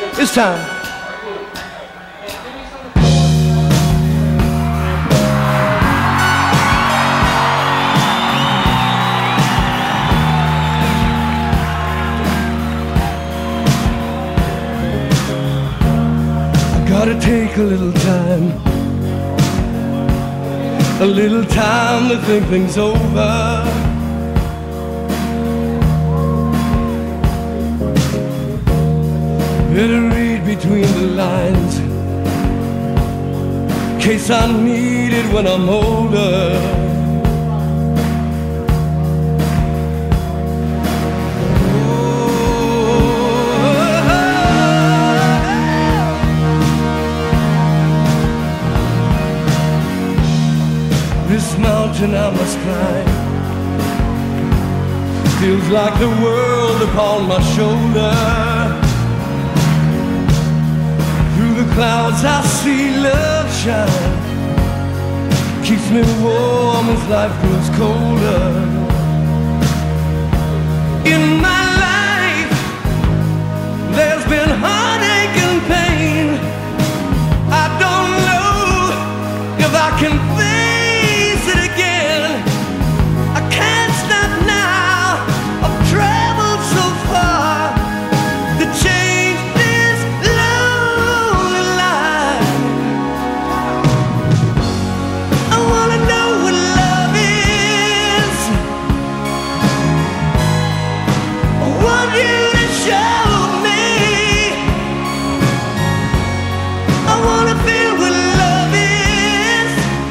It's time. Gotta take a little time to think things over. Better read between the lines, in case I need it when I'm older. This mountain I must climb feels like the world upon my shoulder. Through the clouds I see love shine, keeps me warm as life grows colder. In my life there's been heartache and pain. I don't know if I can face it again. I can't stop now. I've traveled so far to change this lonely life. I wanna know what love is. I want you to show me. I wanna feel what love is.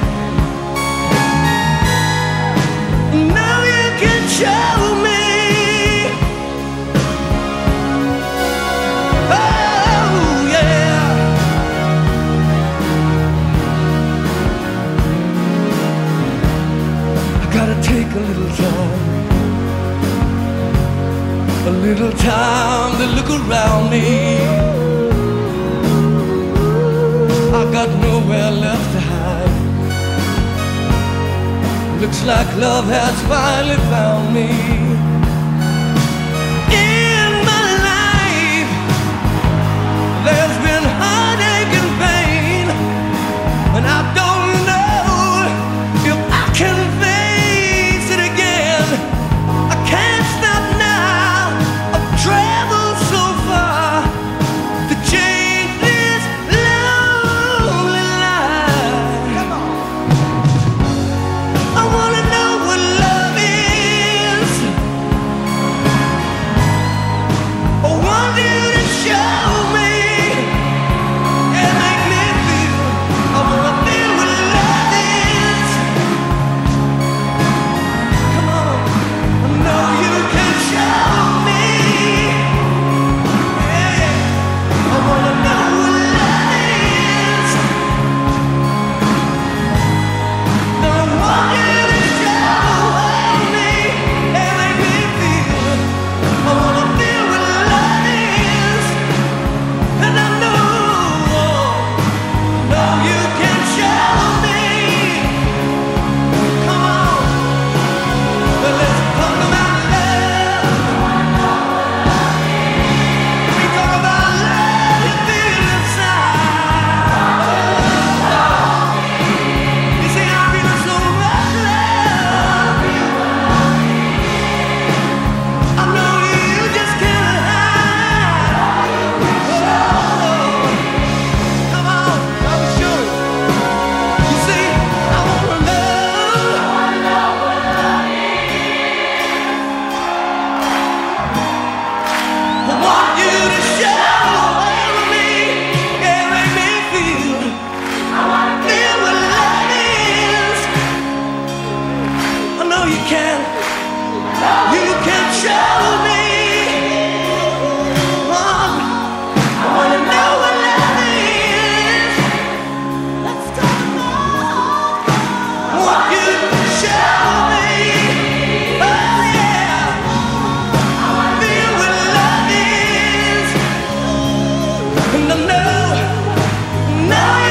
Now you can show me. Oh yeah. I gotta take a little time to look around me. I got nowhere left to hide. Looks like love has finally found me. In my life there's been heartache and pain, and I don't know if I can face it again. I can't stop now. I've traveled so far to change this lonely life. Come on. I wanna know what love is. I want you to show me and make me feel. I wanna feel what love is. Come on, I know you can show me. Yeah, I wanna know what love is. I want you to show me and make me feel. I wanna feel what love is, and I know you can show me. Come on, well, let's talk about love. We talk about love you feel inside. You see, I'm feeling so much love. I know you just can't hide. Come on, I'll show you. You see, I wanna know. I want you to show me and make me feel. I wanna feel what love is. I know you can. You can show me. I wanna know what love is. Let's talk about. I want you to show me. Oh yeah. I wanna feel what love is. And I know